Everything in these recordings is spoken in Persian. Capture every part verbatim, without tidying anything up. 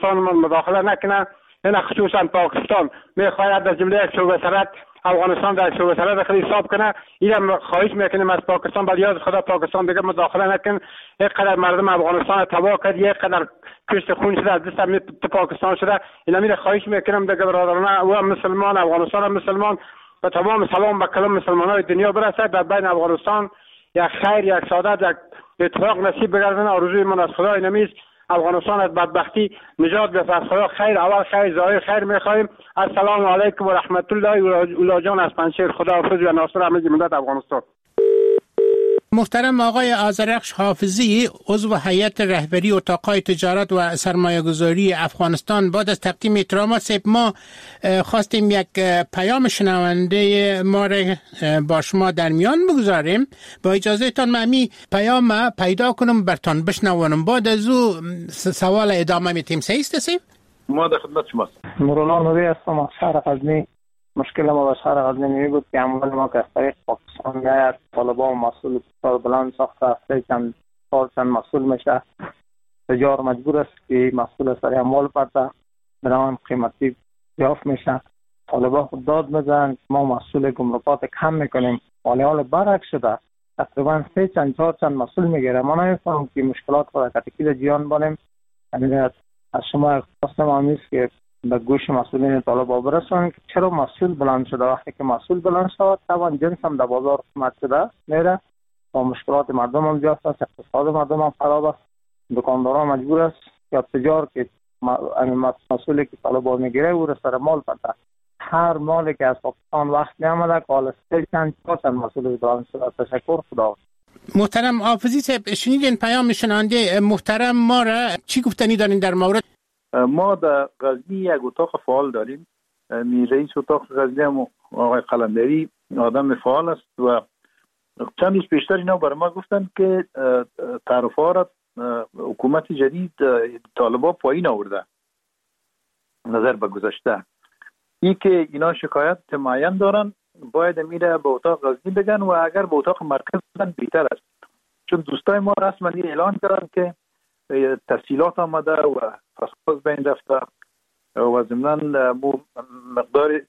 مداخله نکنه. این خصوصا پاکستان میخواهد از جمله شعبه سرحد افغانستان در شعبه سرحد خود حساب کنه. اینم خواهش میکنیم از پاکستان، با یاد خدا پاکستان دیگه مداخله نکن. اینقدر مردم افغانستان تباه کرد، اینقدر کشت خون شده از دست پاکستان شده. اینا میره خواهش میکنم دیگه برادران و مسلمان افغانستان هم مسلمان و تمام سلام به کلام مسلمانای دنیا برسه. در بین افغانستان یک خیر، یک سعادت، یک اتفاق نصیب بگردن. آرزوی من از خدای نمیست افغانستان از بدبختی نجات بده. از خدا خیر، اول خیر، ظاهر خیر میخوایم. السلام علیکم و رحمت الله. اولا جان از پنجشیر، خداحافظ و ناصر همه ملت افغانستان. محترم آقای آذرخش حافظی، عضو هیئت رهبری اتاق‌های تجارت و سرمایه‌گذاری افغانستان، بعد از تقدیم احترامات صاحب ما خواستیم یک پیام شنونده ما را با شما در میان بگذاریم. با اجازه تان من می پیام پیدا کنم برتان بشنوانم، بعد از او سوال ادامه میتیم. صحیح است صاحب؟ ما در خدمت شماست. مولانا نوری هستم از شهر غزنی. مشکل ما با شهر غزنی می بود که اموال ما که از طریق پاکستان میاد، طالبان مسئول کار بلند ساخته هفته چند سال چند مسئول میشه. تجار مجبور است که مسئول سر اموال پرده برام قیمتی یافت میشه. طالبان خود داد میزنن ما مسئول گمرکات کم میکنیم، ولی حال برعکس شده. تقریبا سه چند چهار چند مسئول میگیره. ما نمیفهمم که مشکلات خود کتکی جیان بانیم. از شما خواستم آمیز که به گوش مسئولین طالبان برسونن که چرا مسئول بلند شده. وقتی که مسئول بلند شد طبعا جنس هم در بازار قیمت شده میره و مشکلات مردم هم زیاد است، اقتصاد مردم هم خراب است. دکانداران مجبور است یا تجار که مسئولی که طالبان میگیره او را سر مال پرده. هر مالی که از پاکستان وقت میامده که حالا سه چند چهار چند مسئول بلند شده. تشکر، خدا. محترم حافظی صاحب، شنیدین پیام شنونده محترم ما را، چی گفتنی دارین در مورد؟ ما در غزنی یک اتاق فعال داریم. می رئیس اتاق غزنی هم آقای قلندری آدم فعال است و چند روز پیشتر اینا برای ما گفتن که تعرفه را حکومت جدید طالبان پایین آورده نظر به گذشته. این که اینا شکایت معین دارن باید میره به اتاق غزنی بگن و اگر به اتاق مرکز بگن بهتر است، چون دوستای ما رسما اعلان کردن که تسهیلات آمده و فساد بین رفته و ضمناً مقدار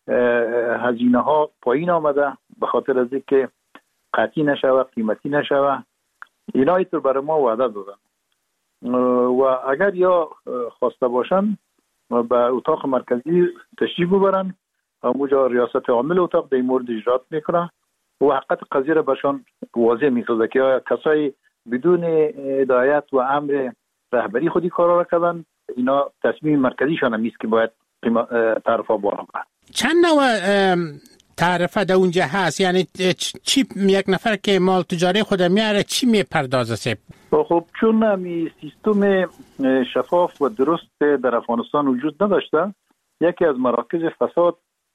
هزینه ها پایین آمده به خاطر از اینکه قطعی نشوه، قیمتی نشوه. اینا اینطور برای ما وعده دادن و اگر یا خواسته باشن به اتاق مرکزی تشریف ببرن، اونجا ریاست عامل اتاق در این مورد اجرات میکنه و حقیقت قضیه را برشان واضح میسازه که آیا کسایی بدون هدایت و امر رهبری خودی کارا را کردن. اینا تصمیم مرکزیشان هم نیست که باید تعرفه بالا برن. چند نوع تعرفه در اونجا هست؟ یعنی چی یک نفر که مال تجاری خود میاره چی میپردازه سب؟ خب چون همی سیستم شفاف و درست در افغانستان وجود نداشته، یکی از مراکز فساد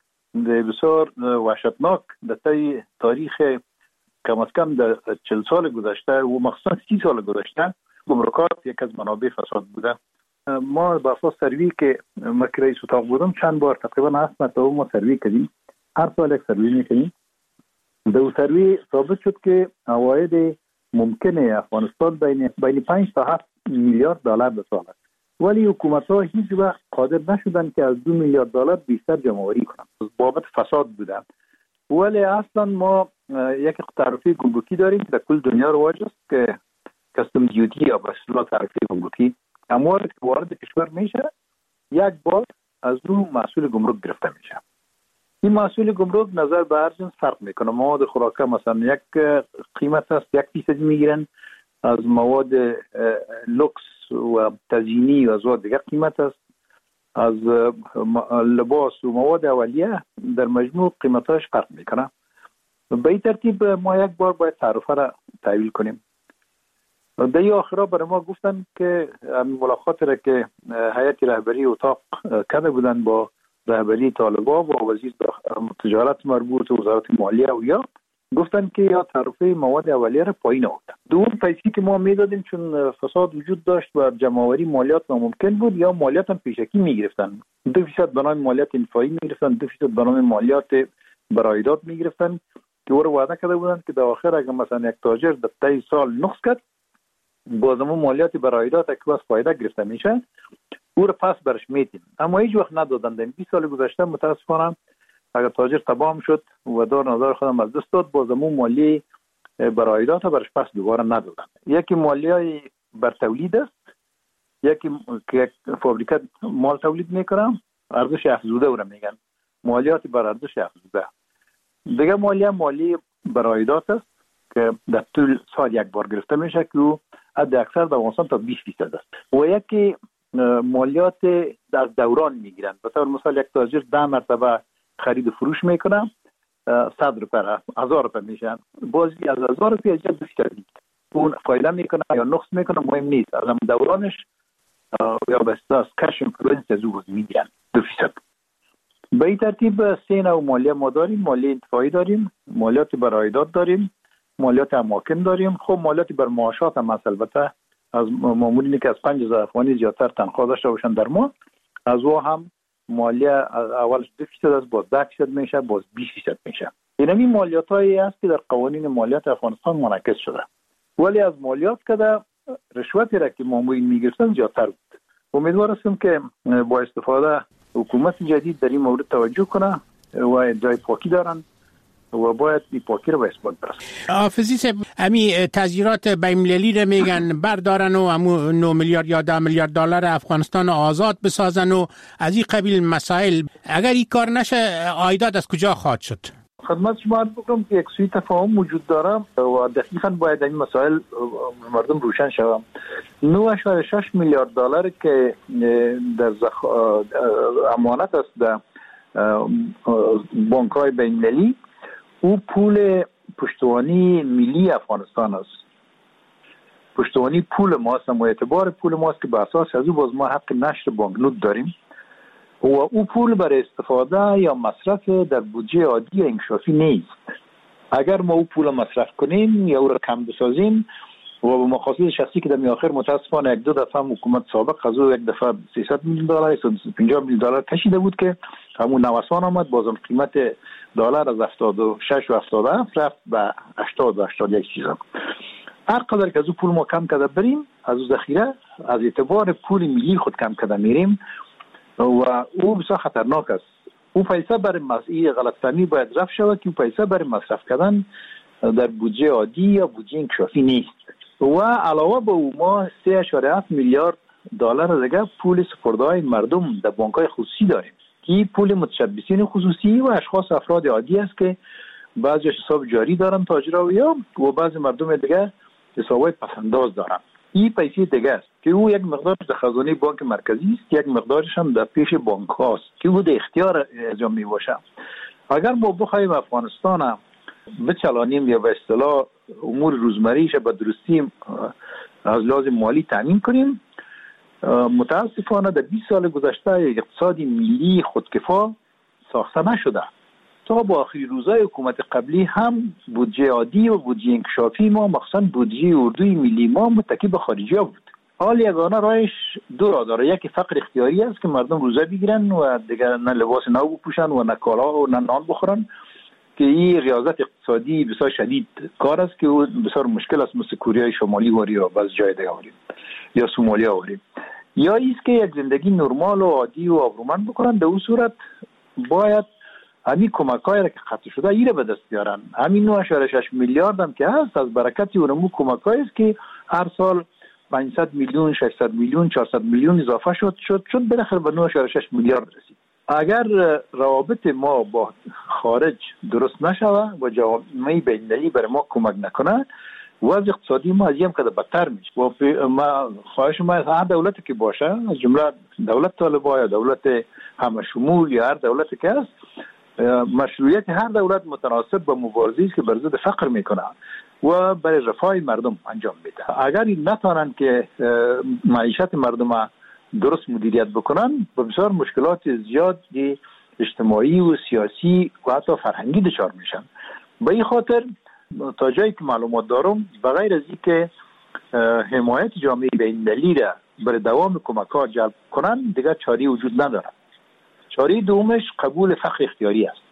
بسیار وحشتناک در طی تاریخ کم از کم در چل سال گذشته و مخصوصا سی سال گذشته گمرکات یک از منابع فساد بوده. ما با اساس سروی که ما که رئیس اتاق بودم چند بار تقریبا هفت مرتبه ما سروی کردیم، هر سال یک سروی میکنیم. در اون سروی ثابت شد که عواید ممکنه افغانستان بین بین پنج تا هفت میلیارد دلار به سال است، ولی حکومت ها هیچ وقت قادر نشدن که از دو میلیارد دلار بیشتر جمع‌آوری کنند. بابت فساد بودن. ولی اصلا ما یک تعرفه گمرکی داریم که در کل دنیا رواج است که کاستم دیوتی یا به اصطلاح تعرفه گمرکی. اموال که وارد کشور میشه یک بار از اون مسئول گمرک گرفته میشه. این مسئول گمرک نظر به هر جنس فرق میکنه. مواد خوراکه مثلا یک قیمت است، یک فیصد میگیرن. از مواد لوکس و تزیینی و از دیگر قیمت است. از لباس و مواد اولیه در مجموع قیمتاش فرق میکنه. به این ترتیب ما یک بار باید تعرفه را تحویل کنیم. در این آخرا برای ما گفتن که ملاقات را که هیئت رهبری اتاق کرده بودن با رهبری طالبان و وزیر تجارت مربوط و وزارت مالیه و یا گفتن که یا تعرفه مواد اولیه را پایین آوردن. دوم پیسی که ما میدادیم چون فساد وجود داشت و جمع‌آوری مالیات ناممکن بود، یا مالیات هم پیشکی میگرفتن. دو فیصد به نام مالیات انفایی میگرفتن، دو فیصد به نام مالیات برایداد میگرفتن که او رو وعده کرده بودن که در آخر اگر مثلا یک تاجر در طی سال نقص کرد بازمون مالیات بر عایدات که از فایده گرفته میشه او رو پس برش میدیم، اما هیچ وقت ندادن. در بیست سال گذشته متاسفانه اگر تاجر تباه شد و دار نظر خودم از دست داد، بازمون مالی بر عایدات برش پس دوباره ندادن. یکی مالیای بر تولید است، یکی که فابریکه مال تولید میکنه ارزش افزوده او را میگن مالیات بر ارزش افزوده. دیگه مالی مالی بر عایدات است که در طول سال یک بار گرفته میشه که او حد اکثر در افغانستان تا بیست درصد است. و یکی مالیات در دوران میگیرن. به طور مثال یک تاجر ده مرتبه خرید و فروش میکنه صد روپیه هزار روپیه میشن، بازی از هزار روپیه اجازه بیشتری اون فایده میکنه یا نقص میکنه مهم نیست، از هم دورانش یا به اساس کش اینفلوئنس از او میگیرن دو فیصد. به این ترتیب سه نوع مالیه ما داریم، مالیه انتفاعی داریم، مالیات بر عایدات داریم، مالیات اماکن داریم. خب مالیات بر معاشات هم البته از مامورینی که از پنج هزار افغانی زیادتر تنخواه داشته باشن در ماه، از او هم مالیه اولش دو فیصد است، باز ده فیصد میشه، باز بیست فیصد میشه. این مالیات هایی است که در قوانین مالیات افغانستان منعکس شده. ولی از مالیات که در رشوتی را که مامورین میگرفتن زیادتر بود. امیدوار هستم که با استفاده حکومت جدید در این مورد توجه کنه و جای پاکی دارن و باید این پاکی رو به اثبات برسن. حافظی صاحب، امی تذیرات بین‌المللی رو میگن بردارن و امو نه میلیارد یا ده میلیارد دلار افغانستان آزاد بسازن و از این قبیل مسائل، اگر این کار نشه عایدات از کجا خواهد شد؟ خدمت شما عرض بکنم که یک سوی تفاهم وجود داره و دقیقاً باید این مسائل مردم روشن شود. نه و شش میلیارد دلار که در زخ... امانت است در بانک‌های بین‌المللی، او پول پشتوانی ملی افغانستان است. پشتوانی پول ماست و اعتبار پول ماست که به اساس از او باز ما حق نشر بانکنوت داریم و او پول برای استفاده یا مصرف در بودجه عادی انکشافی نیست. اگر ما او پول مصرف کنیم یا او را کم بسازیم و به مقاصد شخصی که در می آخر متاسفانه یک دو دفعه حکومت سابق از او یک دفعه سیصد میلیون دلار صد و پنجاه میلیون دلار کشیده بود که همون نوسان آمد، بازم قیمت دلار از هفتاد و شش و هفتاد و هفت رفت به هشتاد و هشتاد و یک چیزا. هر قدر که از او پول ما کم کرده بریم، از او ذخیره از اعتبار پول ملی خود کم کرده میریم و او بسیار خطرناک است. او پیسه برای مسئله غلطفهمی باید رفع شود که او پیسه برای مصرف کردن در بودجه عادی یا بودجه انکشافی نیست. و علاوه به او ما سه و هفت میلیارد دلار دیگه پول سپرده‌های مردم در بانک‌های خصوصی داریم که پول متشبثین خصوصی و اشخاص افراد عادی است که بعضی حساب جاری دارن تاجرها یا و بعضی مردم دیگه حسابای پسنداز دارن. این پیسه دیگه است که او یک مقدار در خزانه بانک مرکزی است، یک مقدارش هم در پیش بانک هاست که او در اختیار انجام می باشه. اگر ما بخوایم افغانستان بچلانیم یا به اصطلاح امور روزمریش به درستی از لحاظ مالی تامین کنیم، متاسفانه در بیست سال گذشته اقتصادی ملی خودکفا ساخته نشده. تا با آخری روزهای حکومت قبلی هم بودجه عادی و بودجه انکشافی ما مخصوصا بودجه اردوی ملی ما متکی به خارجی ها بود. حال یگانه راهش دو راه داره، یکی فقر اختیاری است که مردم روزه بگیرن و دیگر نه لباس نو بپوشن و نه کالا و نه نان بخورن که این ریاضت اقتصادی بسیار شدید کار است که بسیار مشکل است، مثل کره شمالی واری و بعض جای دیگه واری یا سومالیا واری. یا ایست که یک زندگی نرمال و عادی و آبرومند بکنن. در اون صورت باید همین کمک‌هایی را که خط شده ایره به دست بیارن. همین نه و شش میلیارد هم که هست از برکت اونمو کمک‌هایی است که هر سال پانصد میلیون، ششصد میلیون، چهارصد میلیون اضافه شد شد شد بالاخره به نه و شش میلیارد رسید. اگر روابط ما با خارج درست نشوه و جامعه بین‌المللی برای ما کمک نکنه، وضع اقتصادی ما از این کده بدتر میشه. و ما خواهش ما هر دولتی که باشه، از جمله دولت طالبان یا دولت همه شمول یا هر دولتی که هست، مشروعیت هر دولت متناسب با مبارزه‌ای که بر ضد فقر میکنه و برای رفاه مردم انجام میده. اگر این نتونن که معیشت مردم درست مدیریت بکنن، به بسیار مشکلات زیادی اجتماعی و سیاسی و حتی فرهنگی دچار میشن. به این خاطر تا جایی که معلومات دارم، بغیر از اینکه حمایت جامعه بین‌المللی را برای دوام کمک‌ها جلب کنن، دیگر چاری وجود نداره. چاره دومش قبول فقر اختیاری است.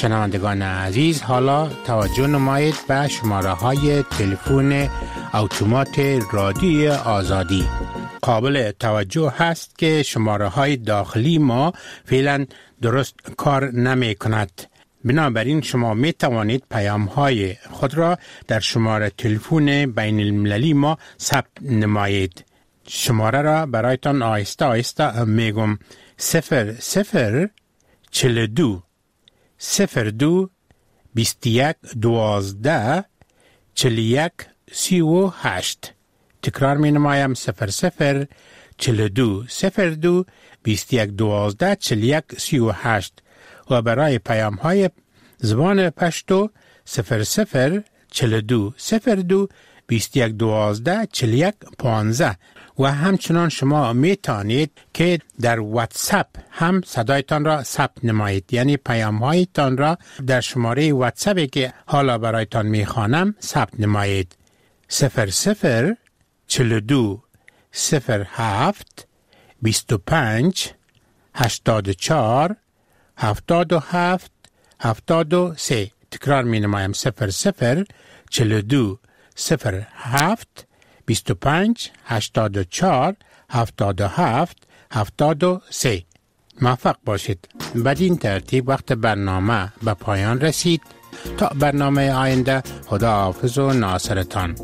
شنوندگان عزیز، حالا توجه نمایید به شماره های تلفن اتومات رادیوی آزادی. قابل توجه هست که شماره های داخلی ما فعلا درست کار نمی کند. بنابراین شما می توانید پیام های خود را در شماره تلفن بین المللی ما ثبت نمایید. شماره را برایتان آهسته آهسته میگم: صفر صفر چل دو صفر دو بیست یک دوازده چل یک سی و هشت. تکرار می نمایم: صفر صفر چل دو صفر دو بیست یک دوازده چل یک سی و هشت. و برای پیام های زبان پشتو صفر صفر چل دو صفر دو بیست یک دوازده چل یک پانزده. و همچنان شما می توانید که در واتساپ هم صدایتان را ثبت نمایید، یعنی پیام هایتان را در شماره واتساپی که حالا برایتان می خوانم ثبت نمایید: صفر صفر چل دو صفر هفت بیست و پنج هشتاد و چهار هفتاد و هفت هفتاد و سه. تکرار می نمایم: صفر صفر چل دو صفر هفت بیست و پنج هشتاد و چهار هفتاد و هفت هفتاد و سه. موفق باشید. بدین ترتیب وقت برنامه به پایان رسید. تا برنامه آینده، خدا حافظ و ناصرتان.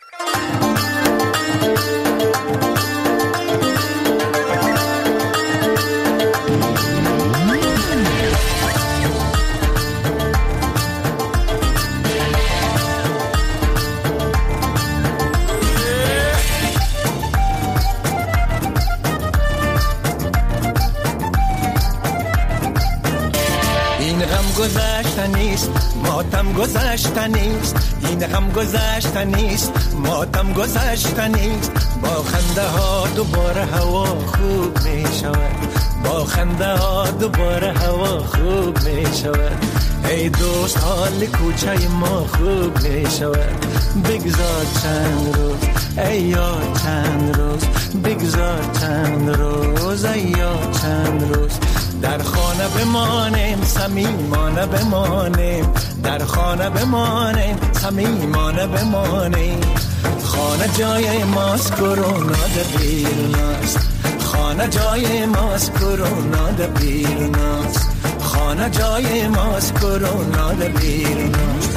گذشتنیست ماتم گذشتنیست، این هم گذشتنیست ماتم گذشتنیست. با خنده ها دوباره هوا خوب می شود، با خنده ها دوباره هوا خوب می شود. ای دوست حال کوچه ما خوب می شود. بگذار چند روز ای یار چند روز، بگذار چند روز ای یار چند روز. در خانه بمانیم صمیمانه بمانیم، در خانه بمانیم صمیمانه بمانیم. خانه جای ماست کرونا در بیرون است، خانه جای ماست کرونا در بیرون است، خانه جای ماست کرونا در بیرون است.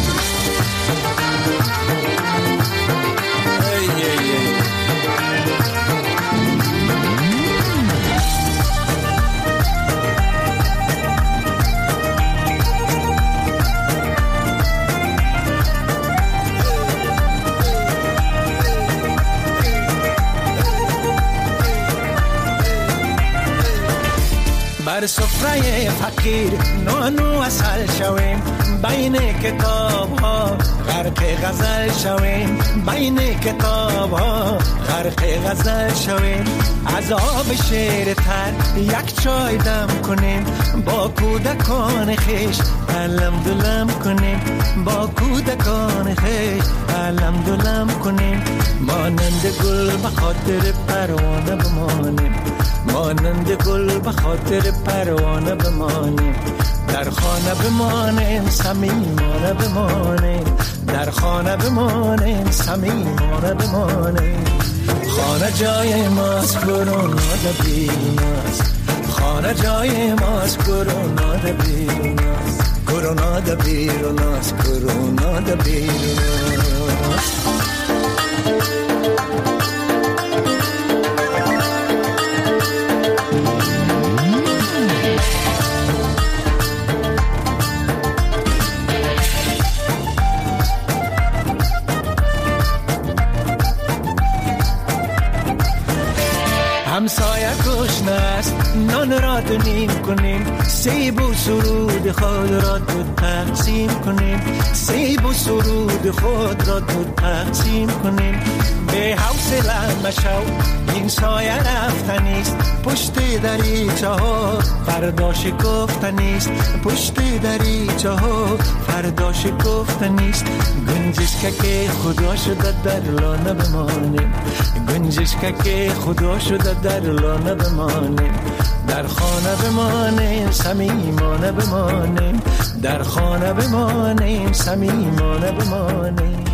بر سفره فقیر نانو اصل شویم، بین کتاب ها غرق غزل شویم، بین کتاب ها غرق غزل شویم. از آب شیر تر یک چای دم کنیم، با کودکان خیش علم دلم کنیم، با کودکان خیش علم دلم کنیم. مانند گل به خاطر پروانه بمانیم، مانند گل به خاطر پروانه بمانیم. در خانه بمانیم صمیمانه بمانیم، در خانه بمانیم صمیمانه بمانیم. خانه جای ماست کرونا در بیرون است، خانه جای ماست کرونا در بیرون است، کرونا در بیرون است، کرونا در بیرون است. همسایه گشنه است نان را دونیم کنیم، سیب و سرود خود را دو تقسیم کنیم، سیب و سرود خود را دو تقسیم کنیم. به حوصله مشو این سایه رفتنیست، پشت دریچه ها فردا شکفتنیست، پشت دریچه ها فردا شکفتنیست. گنجش که خدا شده در لانه بمانیم، گنجش که خدا شده در در لانه بمانیم، در خانه بمانیم صمیمانه بمانیم، در خانه بمانیم صمیمانه بمانیم.